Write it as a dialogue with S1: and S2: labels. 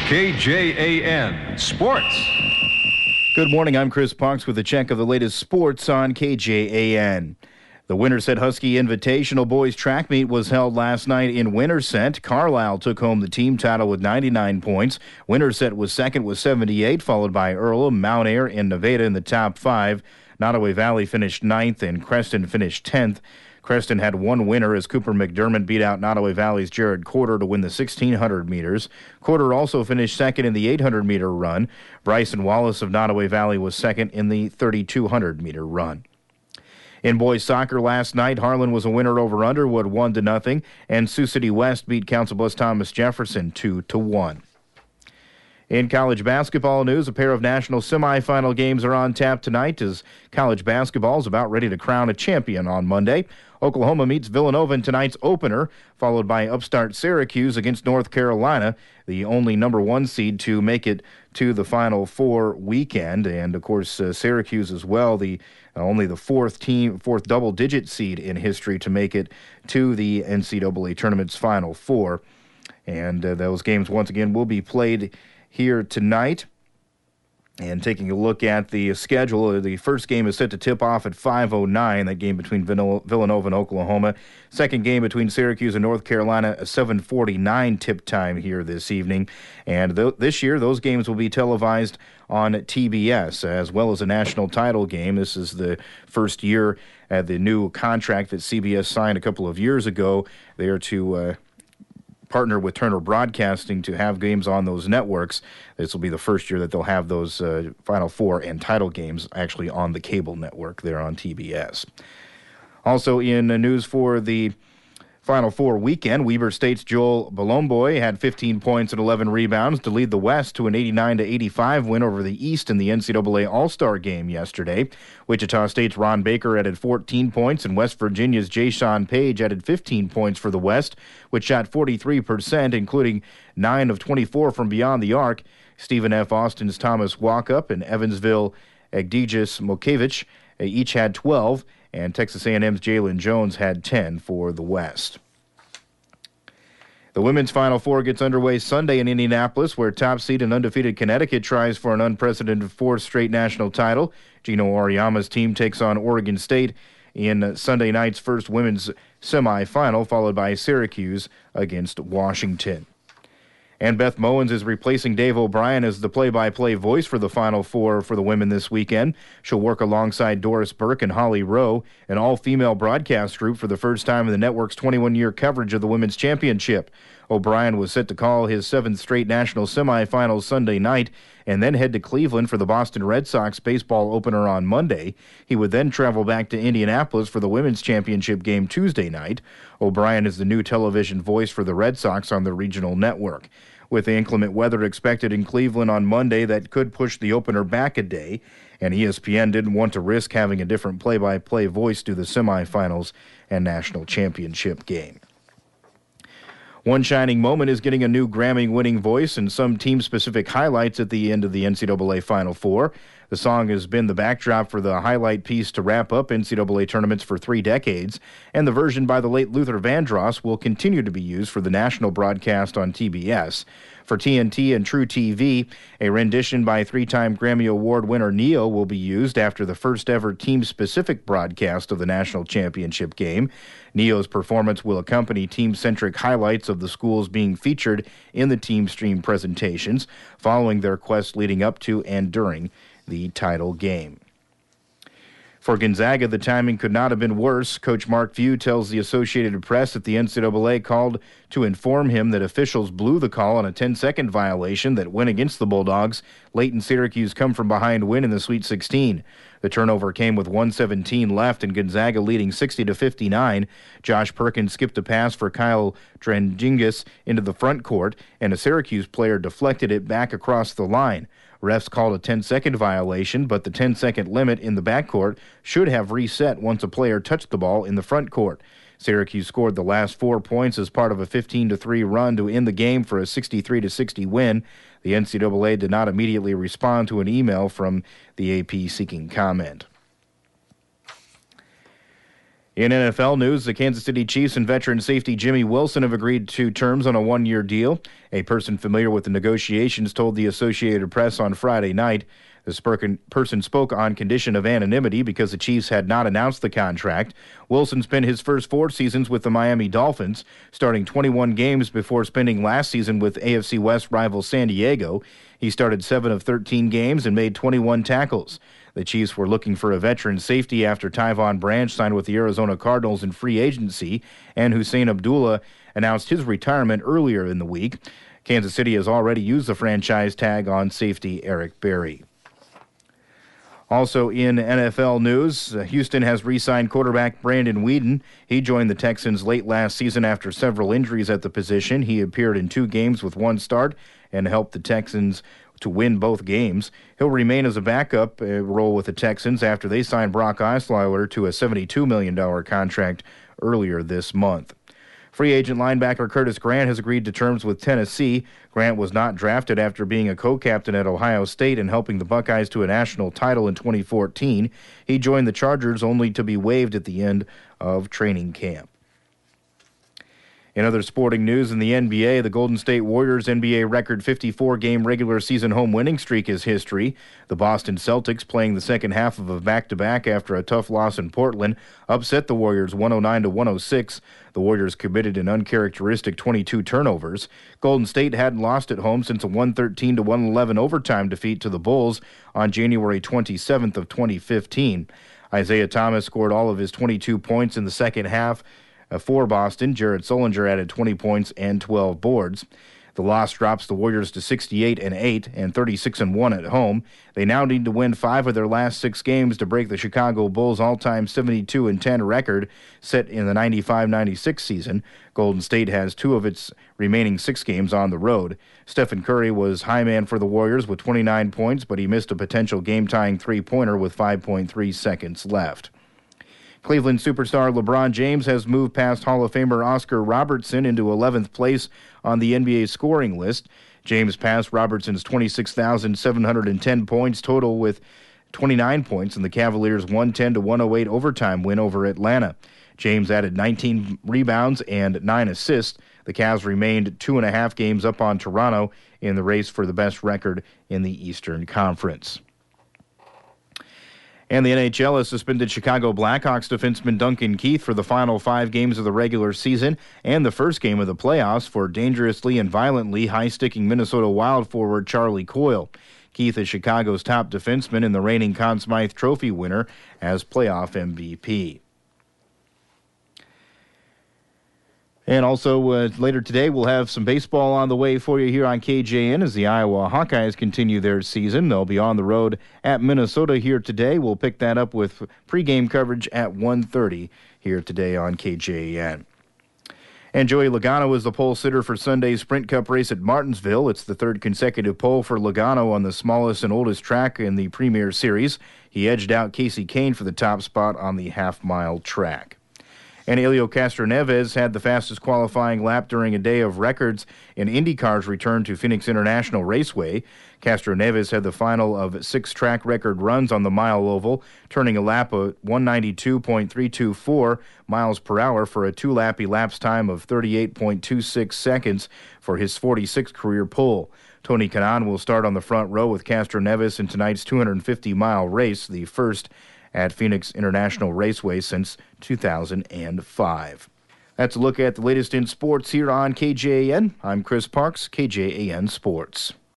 S1: KJAN Sports.
S2: Good morning, I'm Chris Parks with a check of the latest sports on KJAN. The Winterset Husky Invitational Boys Track Meet was held last night in Winterset. Carlisle took home the team title with 99 points. Winterset was second with 78, followed by Earlham, Mount Ayr, and Nevada in the top five. Nottoway Valley finished ninth, and Creston finished 10th. Creston had one winner as Cooper McDermott beat out Nottoway Valley's Jared Corder to win the 1,600 meters. Corder also finished second in the 800-meter run. Bryson Wallace of Nottoway Valley was second in the 3,200-meter run. In boys soccer last night, Harlan was a winner over Underwood 1-0, and Sioux City West beat Council Bluffs Thomas Jefferson 2-1. In college basketball news, a pair of national semifinal games are on tap tonight as college basketball is about ready to crown a champion on Monday. Oklahoma meets Villanova in tonight's opener, followed by upstart Syracuse against North Carolina, the only number one seed to make it to the Final Four weekend. And, of course, Syracuse as well, only the fourth double-digit seed in history to make it to the NCAA Tournament's Final Four. And those games, once again, will be played here tonight. And taking a look at the schedule, the first game is set to tip off at 5:09, that game between Villanova and Oklahoma. Second game between Syracuse and North Carolina, a 7:49 tip time here this evening. And this year, those games will be televised on TBS, as well as a national title game. This is the first year at the new contract that CBS signed a couple of years ago. They are to partner with Turner Broadcasting to have games on those networks. This will be the first year that they'll have those Final Four and title games actually on the cable network there on TBS. Also in news for the Final Four weekend, Weber State's Joel Bolomboy had 15 points and 11 rebounds to lead the West to an 89-85 win over the East in the NCAA All-Star Game yesterday. Wichita State's Ron Baker added 14 points, and West Virginia's Jay-Sean Page added 15 points for the West, which shot 43%, including 9 of 24 from beyond the arc. Stephen F. Austin's Thomas Walkup and Evansville Egdegis Mokevich each had 12, and Texas A&M's Jalen Jones had 10 for the West. The women's Final Four gets underway Sunday in Indianapolis, where top seed and undefeated Connecticut tries for an unprecedented fourth straight national title. Gino Auriemma's team takes on Oregon State in Sunday night's first women's semifinal, followed by Syracuse against Washington. And Beth Mowins is replacing Dave O'Brien as the play-by-play voice for the Final Four for the women this weekend. She'll work alongside Doris Burke and Holly Rowe, an all-female broadcast group for the first time in the network's 21-year coverage of the Women's Championship. O'Brien was set to call his seventh straight national semifinals Sunday night and then head to Cleveland for the Boston Red Sox baseball opener on Monday. He would then travel back to Indianapolis for the Women's Championship game Tuesday night. O'Brien is the new television voice for the Red Sox on the regional network. With the inclement weather expected in Cleveland on Monday, that could push the opener back a day, and ESPN didn't want to risk having a different play-by-play voice do the semifinals and national championship game. One shining moment is getting a new Grammy-winning voice and some team-specific highlights at the end of the NCAA Final Four. The song has been the backdrop for the highlight piece to wrap up NCAA tournaments for 3 decades, and the version by the late Luther Vandross will continue to be used for the national broadcast on TBS. For TNT and True TV, a rendition by 3-time Grammy Award winner Neo will be used after the first-ever team-specific broadcast of the national championship game. Neo's performance will accompany team-centric highlights of the schools being featured in the team stream presentations, following their quest leading up to and during the title game. For Gonzaga, the timing could not have been worse. Coach Mark Few tells the Associated Press that the NCAA called to inform him that officials blew the call on a 10-second violation that went against the Bulldogs late in Syracuse come-from-behind win in the Sweet 16. The turnover came with 1:17 left and Gonzaga leading 60-59. Josh Perkins skipped a pass for Kyle Drangingis into the front court, and a Syracuse player deflected it back across the line. Refs called a 10-second violation, but the 10-second limit in the backcourt should have reset once a player touched the ball in the front court. Syracuse scored the last 4 points as part of a 15-3 run to end the game for a 63-60 win. The NCAA did not immediately respond to an email from the AP seeking comment. In NFL news, the Kansas City Chiefs and veteran safety Jimmy Wilson have agreed to terms on a one-year deal. A person familiar with the negotiations told the Associated Press on Friday night. This person spoke on condition of anonymity because the Chiefs had not announced the contract. Wilson spent his first 4 seasons with the Miami Dolphins, starting 21 games before spending last season with AFC West rival San Diego. He started 7 of 13 games and made 21 tackles. The Chiefs were looking for a veteran safety after Tyvon Branch signed with the Arizona Cardinals in free agency, and Hussein Abdullah announced his retirement earlier in the week. Kansas City has already used the franchise tag on safety Eric Berry. Also in NFL news, Houston has re-signed quarterback Brandon Weeden. He joined the Texans late last season after several injuries at the position. He appeared in 2 games with 1 start and helped the Texans to win both games. He'll remain as a backup role with the Texans after they signed Brock Osweiler to a $72 million contract earlier this month. Free agent linebacker Curtis Grant has agreed to terms with Tennessee. Grant was not drafted after being a co-captain at Ohio State and helping the Buckeyes to a national title in 2014. He joined the Chargers only to be waived at the end of training camp. In other sporting news in the NBA, the Golden State Warriors' NBA record 54-game regular season home winning streak is history. The Boston Celtics, playing the second half of a back-to-back after a tough loss in Portland, upset the Warriors 109-106. The Warriors committed an uncharacteristic 22 turnovers. Golden State hadn't lost at home since a 113-111 overtime defeat to the Bulls on January 27th of 2015. Isaiah Thomas scored all of his 22 points in the second half. For Boston, Jared Sullinger added 20 points and 12 boards. The loss drops the Warriors to 68-8 and 36-1 at home. They now need to win 5 of their last 6 games to break the Chicago Bulls' all-time 72-10 record set in the 95-96 season. Golden State has 2 of its remaining 6 games on the road. Stephen Curry was high man for the Warriors with 29 points, but he missed a potential game-tying three-pointer with 5.3 seconds left. Cleveland superstar LeBron James has moved past Hall of Famer Oscar Robertson into 11th place on the NBA scoring list. James passed Robertson's 26,710 points total with 29 points in the Cavaliers' 110-108 overtime win over Atlanta. James added 19 rebounds and 9 assists. The Cavs remained 2.5 games up on Toronto in the race for the best record in the Eastern Conference. And the NHL has suspended Chicago Blackhawks defenseman Duncan Keith for the final 5 games of the regular season and the first game of the playoffs for dangerously and violently high-sticking Minnesota Wild forward Charlie Coyle. Keith is Chicago's top defenseman and the reigning Conn Smythe Trophy winner as playoff MVP. And also later today, we'll have some baseball on the way for you here on KJN as the Iowa Hawkeyes continue their season. They'll be on the road at Minnesota here today. We'll pick that up with pregame coverage at 1:30 here today on KJN. And Joey Logano is the pole sitter for Sunday's Sprint Cup race at Martinsville. It's the 3rd consecutive pole for Logano on the smallest and oldest track in the Premier Series. He edged out Casey Kane for the top spot on the half-mile track. And Helio Castroneves had the fastest qualifying lap during a day of records in IndyCar's return to Phoenix International Raceway. Castroneves had the final of 6 track record runs on the mile oval, turning a lap of 192.324 miles per hour for a 2-lap elapsed time of 38.26 seconds for his 46th career pole. Tony Kanaan will start on the front row with Castroneves in tonight's 250-mile race, the first at Phoenix International Raceway since 2005. That's a look at the latest in sports here on KJAN. I'm Chris Parks, KJAN Sports.